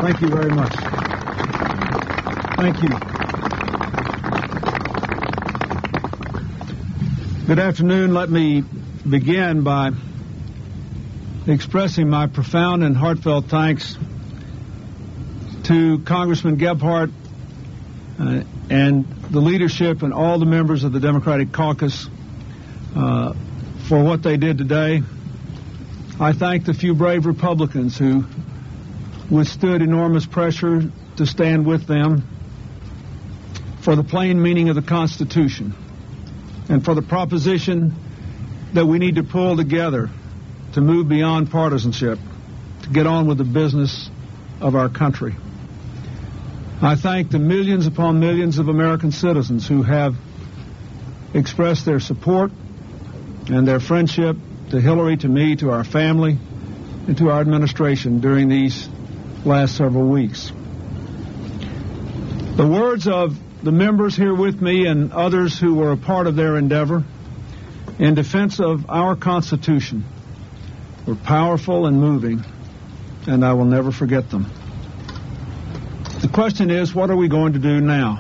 Thank you very much. Thank you. Good afternoon. Let me begin by expressing my profound and heartfelt thanks to Congressman Gebhardt and the leadership and all the members of the Democratic Caucus for what they did today. I thank the few brave Republicans who withstood enormous pressure to stand with them for the plain meaning of the Constitution and for the proposition that we need to pull together to move beyond partisanship, to get on with the business of our country. I thank the millions upon millions of American citizens who have expressed their support and their friendship to Hillary, to me, to our family, and to our administration during these last several weeks. The words of the members here with me and others who were a part of their endeavor in defense of our Constitution were powerful and moving, and I will never forget them. The question is, what are we going to do now?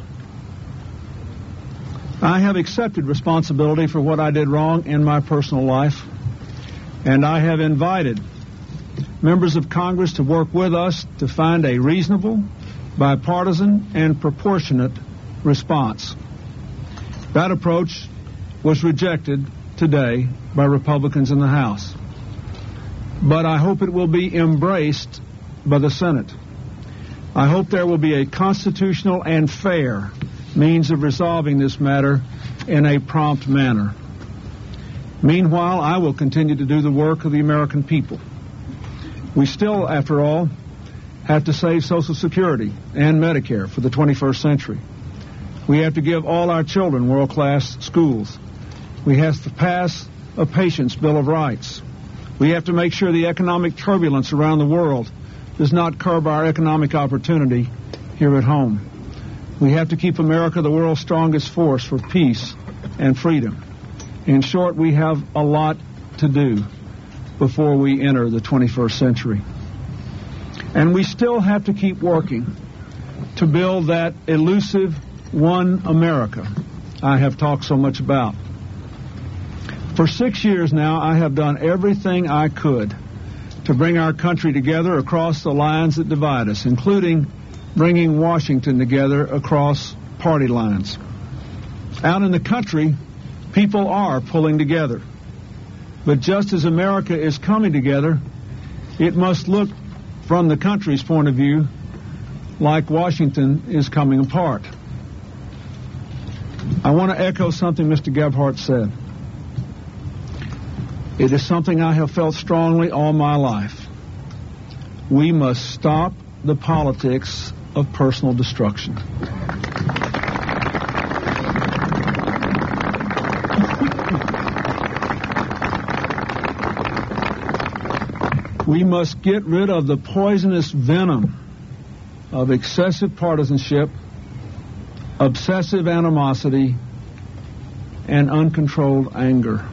I have accepted responsibility for what I did wrong in my personal life, and I have invited members of Congress to work with us to find a reasonable, bipartisan, and proportionate response. That approach was rejected today by Republicans in the House, but I hope it will be embraced by the Senate. I hope there will be a constitutional and fair means of resolving this matter in a prompt manner. Meanwhile, I will continue to do the work of the American people. We still, after all, have to save Social Security and Medicare for the 21st century. We have to give all our children world-class schools. We have to pass a Patient's Bill of Rights. We have to make sure the economic turbulence around the world does not curb our economic opportunity here at home. We have to keep America the world's strongest force for peace and freedom. In short, we have a lot to do before we enter the 21st century. And we still have to keep working to build that elusive one America I have talked so much about. For 6 years now, I have done everything I could to bring our country together across the lines that divide us, including bringing Washington together across party lines. Out in the country, people are pulling together. But just as America is coming together, it must look, from the country's point of view, like Washington is coming apart. I want to echo something Mr. Gebhardt said. It is something I have felt strongly all my life. We must stop the politics of personal destruction. We must get rid of the poisonous venom of excessive partisanship, obsessive animosity, and uncontrolled anger.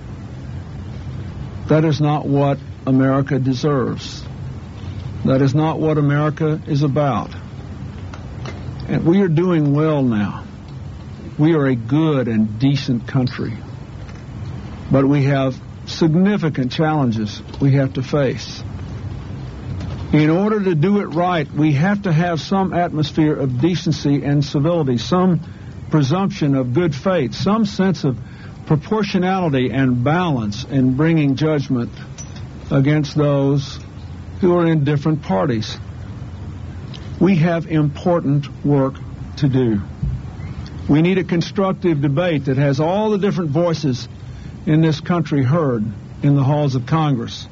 That is not what America deserves. That is not what America is about. And we are doing well now. We are a good and decent country. But we have significant challenges we have to face. In order to do it right, we have to have some atmosphere of decency and civility, some presumption of good faith, some sense of proportionality and balance in bringing judgment against those who are in different parties. We have important work to do. We need a constructive debate that has all the different voices in this country heard in the halls of Congress.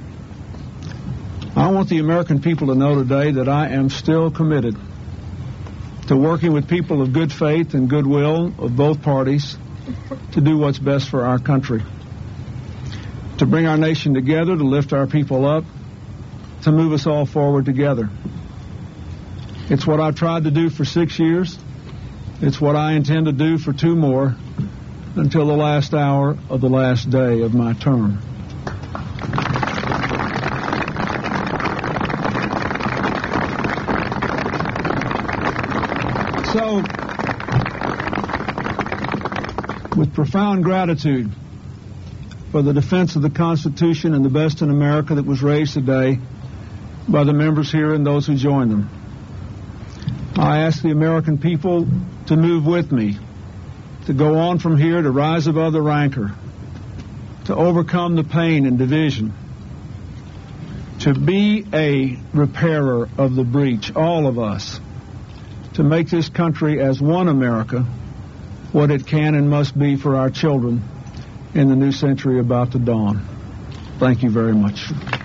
I want the American people to know today that I am still committed to working with people of good faith and goodwill of both parties to do what's best for our country, to bring our nation together, to lift our people up, to move us all forward together. It's what I've tried to do for 6 years. It's what I intend to do for 2 more until the last hour of the last day of my term. with profound gratitude for the defense of the Constitution and the best in America that was raised today by the members here and those who joined them. I ask the American people to move with me, to go on from here, to rise above the rancor, to overcome the pain and division, to be a repairer of the breach, all of us, to make this country as one America what it can and must be for our children in the new century about to dawn. Thank you very much.